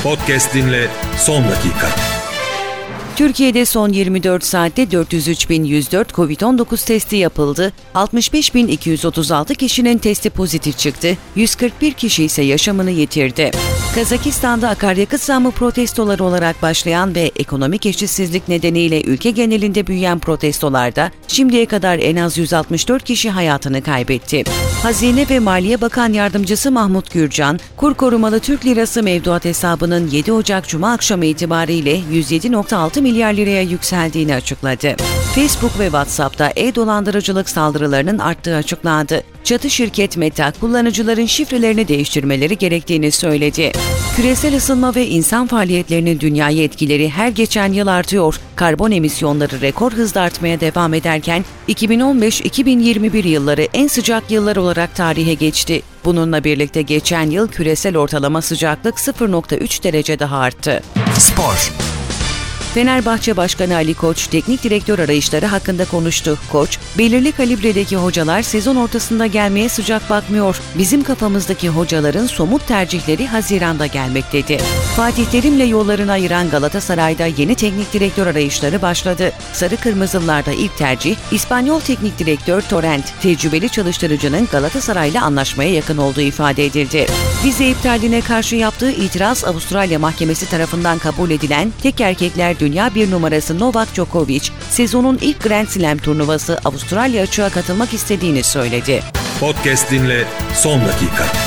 Podcast dinle son dakika. Türkiye'de son 24 saatte 403.104 COVID-19 testi yapıldı. 65.236 kişinin testi pozitif çıktı. 141 kişi ise yaşamını yitirdi. Kazakistan'da akaryakıt zammı protestoları olarak başlayan ve ekonomik eşitsizlik nedeniyle ülke genelinde büyüyen protestolarda şimdiye kadar en az 164 kişi hayatını kaybetti. Hazine ve Maliye Bakan Yardımcısı Mahmut Gürcan, kur korumalı Türk Lirası mevduat hesabının 7 Ocak Cuma akşamı itibariyle 107.6 milyar liraya yükseldiğini açıkladı. Facebook ve WhatsApp'ta e-dolandırıcılık saldırılarının arttığı açıklandı. Çatı şirket Meta, kullanıcıların şifrelerini değiştirmeleri gerektiğini söyledi. Küresel ısınma ve insan faaliyetlerinin dünyaya etkileri her geçen yıl artıyor. Karbon emisyonları rekor hızla artmaya devam ederken 2015-2021 yılları en sıcak yıllar olarak tarihe geçti. Bununla birlikte geçen yıl küresel ortalama sıcaklık 0.3 derece daha arttı. Spor. Fenerbahçe Başkanı Ali Koç, teknik direktör arayışları hakkında konuştu. Koç, belirli kalibredeki hocalar sezon ortasında gelmeye sıcak bakmıyor. Bizim kafamızdaki hocaların somut tercihleri Haziran'da gelmek dedi. Fatih Terim'le yollarını ayıran Galatasaray'da yeni teknik direktör arayışları başladı. Sarı Kırmızılılarda ilk tercih, İspanyol teknik direktör Torrent, tecrübeli çalıştırıcının Galatasaray'la anlaşmaya yakın olduğu ifade edildi. Vize iptaline karşı yaptığı itiraz Avustralya Mahkemesi tarafından kabul edilen tek erkekler dünya bir numarası Novak Djokovic, sezonun ilk Grand Slam turnuvası Avustralya Açık'a katılmak istediğini söyledi. Podcast dinle son dakika.